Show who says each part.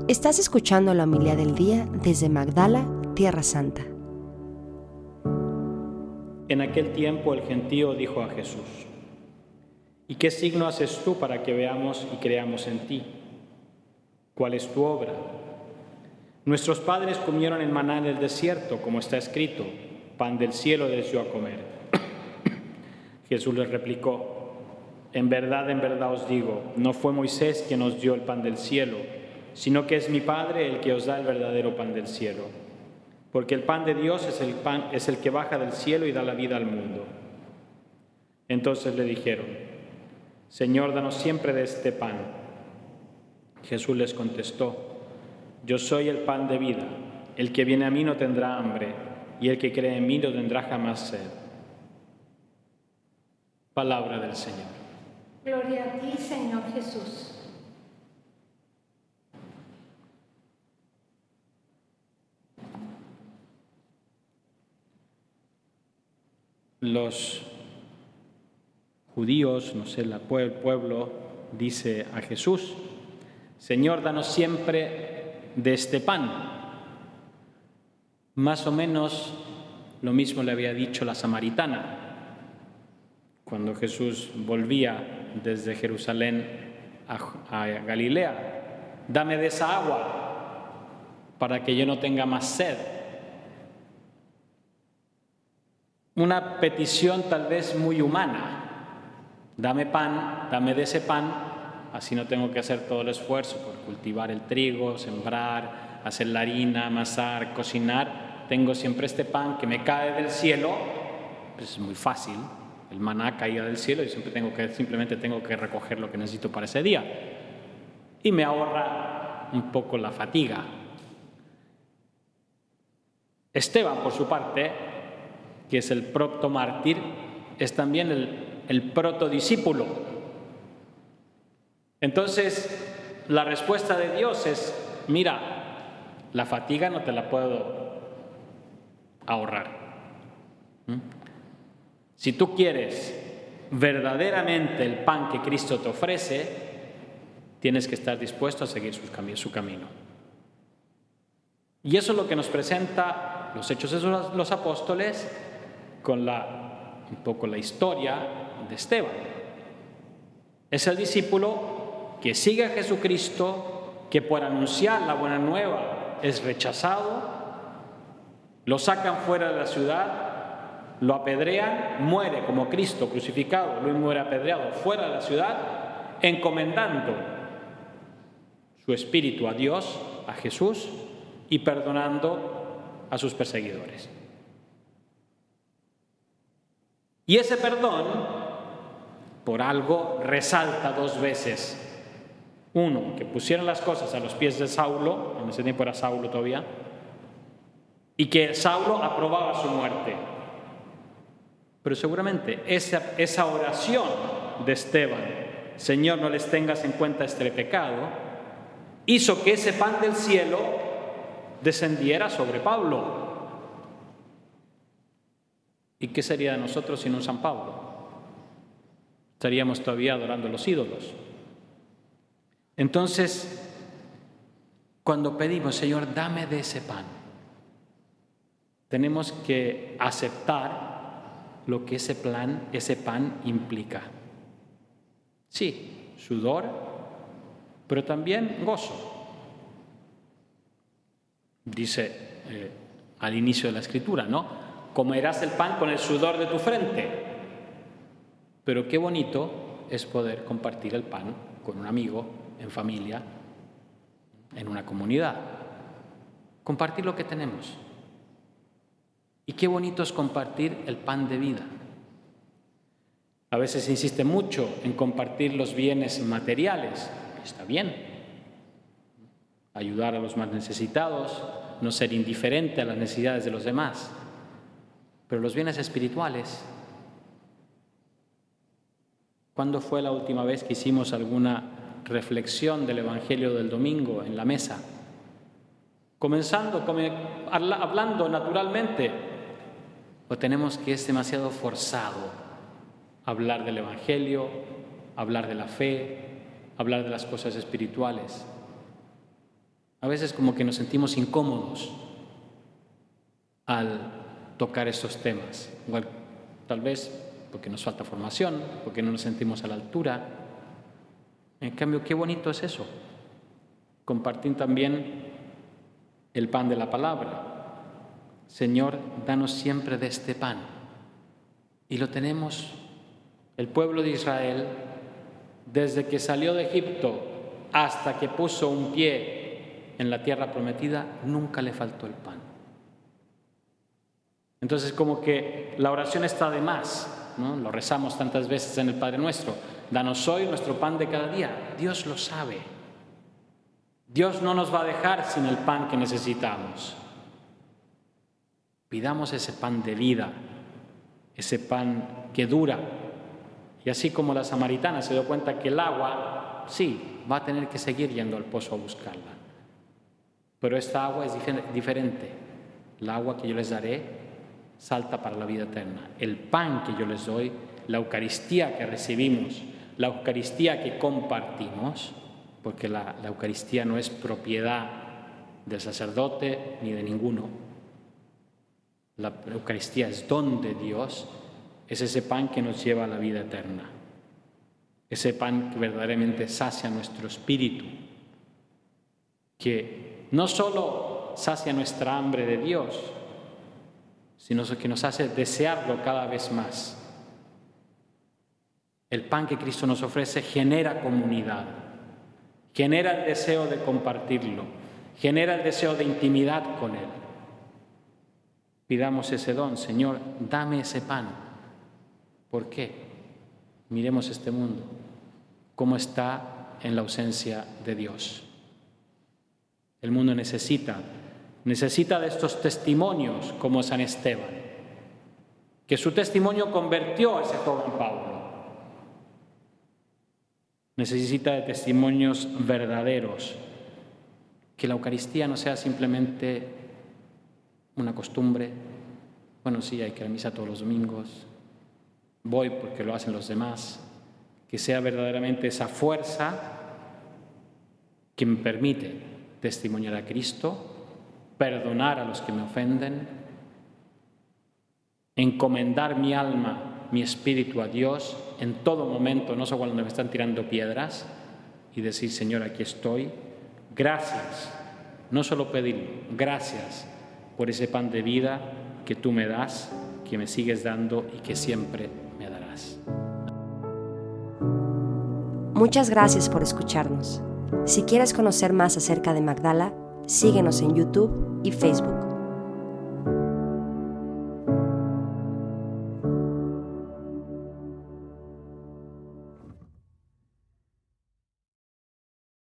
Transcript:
Speaker 1: Estás escuchando la homilía del día desde Magdala, Tierra Santa.
Speaker 2: En aquel tiempo el gentío dijo a Jesús: ¿Y qué signo haces tú para que veamos y creamos en ti? ¿Cuál es tu obra? Nuestros padres comieron el maná en el desierto, como está escrito: pan del cielo les dio a comer. Jesús les replicó: en verdad os digo, no fue Moisés quien os dio el pan del cielo, sino que es mi Padre el que os da el verdadero pan del cielo. Porque el pan de Dios es el que baja del cielo y da la vida al mundo. Entonces le dijeron: Señor, danos siempre de este pan. Jesús les contestó: yo soy el pan de vida. El que viene a mí no tendrá hambre, y el que cree en mí no tendrá jamás sed. Palabra del Señor.
Speaker 3: Gloria a ti, Señor Jesús.
Speaker 2: Los judíos, el pueblo, dice a Jesús: Señor, danos siempre de este pan. Más o menos lo mismo le había dicho la samaritana cuando Jesús volvía desde Jerusalén a Galilea: dame de esa agua para que yo no tenga más sed. Una petición tal vez muy humana: dame pan, dame de ese pan, así no tengo que hacer todo el esfuerzo por cultivar el trigo, sembrar, hacer la harina, amasar, cocinar. Tengo siempre este pan que me cae del cielo, pues es muy fácil. El maná caía del cielo y simplemente tengo que recoger lo que necesito para ese día. Y me ahorra un poco la fatiga. Esteban, por su parte, que es el protomártir, es también el protodiscípulo. Entonces, la respuesta de Dios es: mira, la fatiga no te la puedo ahorrar. Si tú quieres verdaderamente el pan que Cristo te ofrece, tienes que estar dispuesto a seguir su camino. Y eso es lo que nos presenta los Hechos de los Apóstoles con un poco la historia de Esteban. Es el discípulo que sigue a Jesucristo, que por anunciar la buena nueva es rechazado, lo sacan fuera de la ciudad, lo apedrean, muere como Cristo crucificado, luego muere apedreado fuera de la ciudad, encomendando su espíritu a Dios, a Jesús, y perdonando a sus perseguidores. Y ese perdón, por algo, resalta dos veces. Uno, que pusieron las cosas a los pies de Saulo, en ese tiempo era Saulo todavía, y que Saulo aprobaba su muerte. Pero seguramente esa oración de Esteban: Señor, no les tengas en cuenta este pecado, hizo que ese pan del cielo descendiera sobre Pablo. ¿Y qué sería de nosotros sin un San Pablo? Estaríamos todavía adorando a los ídolos. Entonces, cuando pedimos: Señor, dame de ese pan, tenemos que aceptar lo que ese pan implica. Sí, sudor, pero también gozo. Dice al inicio de la Escritura, ¿no? Comerás el pan con el sudor de tu frente. Pero qué bonito es poder compartir el pan con un amigo, en familia, en una comunidad. Compartir lo que tenemos. Y qué bonito es compartir el pan de vida. A veces se insiste mucho en compartir los bienes materiales. Está bien. Ayudar a los más necesitados, no ser indiferente a las necesidades de los demás. Pero los bienes espirituales, ¿cuándo fue la última vez que hicimos alguna reflexión del Evangelio del domingo en la mesa? Comenzando, hablando naturalmente, o tenemos que es demasiado forzado hablar del Evangelio, hablar de la fe, hablar de las cosas espirituales. A veces como que nos sentimos incómodos al tocar estos temas. Igual, tal vez porque nos falta formación, porque no nos sentimos a la altura. En cambio, qué bonito es eso. Compartir también el pan de la palabra. Señor, danos siempre de este pan. Y lo tenemos, el pueblo de Israel, desde que salió de Egipto hasta que puso un pie en la tierra prometida, nunca le faltó el pan. Entonces, como que la oración está de más, ¿no? Lo rezamos tantas veces en el Padre Nuestro. Danos hoy nuestro pan de cada día. Dios lo sabe. Dios no nos va a dejar sin el pan que necesitamos. Pidamos ese pan de vida, ese pan que dura. Y así como la samaritana se dio cuenta que el agua, sí, va a tener que seguir yendo al pozo a buscarla. Pero esta agua es diferente. El agua que yo les daré salta para la vida eterna. El pan que yo les doy, la Eucaristía que recibimos, la Eucaristía que compartimos, porque la Eucaristía no es propiedad del sacerdote ni de ninguno. La Eucaristía es don de Dios, es ese pan que nos lleva a la vida eterna. Ese pan que verdaderamente sacia nuestro espíritu, que no solo sacia nuestra hambre de Dios, sino que nos hace desearlo cada vez más. El pan que Cristo nos ofrece genera comunidad, genera el deseo de compartirlo, genera el deseo de intimidad con Él. Pidamos ese don, Señor, dame ese pan. ¿Por qué? Miremos este mundo, cómo está en la ausencia de Dios. El mundo necesita de estos testimonios como San Esteban, que su testimonio convirtió a ese joven Pablo. Necesita de testimonios verdaderos, que la Eucaristía no sea simplemente una costumbre. Bueno, sí, hay que ir a misa todos los domingos, voy porque lo hacen los demás. Que sea verdaderamente esa fuerza que me permite testimoniar a Cristo, perdonar a los que me ofenden, encomendar mi alma, mi espíritu a Dios en todo momento, no solo cuando me están tirando piedras, y decir, Señor, aquí estoy, gracias, no solo pedirlo, gracias por ese pan de vida que tú me das, que me sigues dando y que siempre me darás.
Speaker 1: Muchas gracias por escucharnos. Si quieres conocer más acerca de Magdala, síguenos en YouTube y Facebook.